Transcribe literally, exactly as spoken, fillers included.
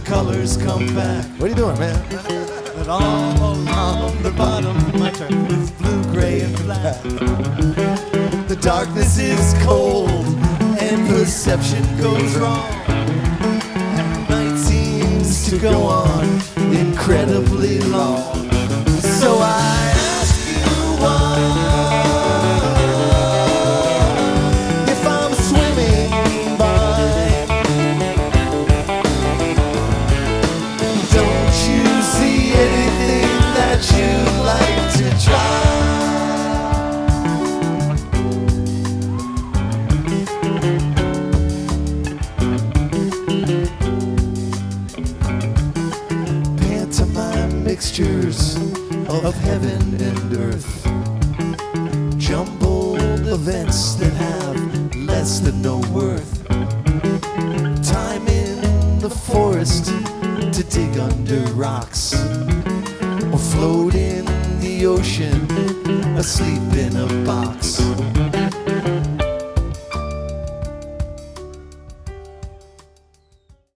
colors come back. What are you doing, man? But all along the bottom, my turn, is blue, gray, and black. The darkness is cold, and perception goes wrong. And night seems to go on incredibly long. So I ask you why, if I'm swimming by, don't you see anything that you'd like to try? Pantomime mixtures of heaven and earth, jumbled events that have less than no worth. Time in the forest to dig under rocks, or float in the ocean, asleep in a box.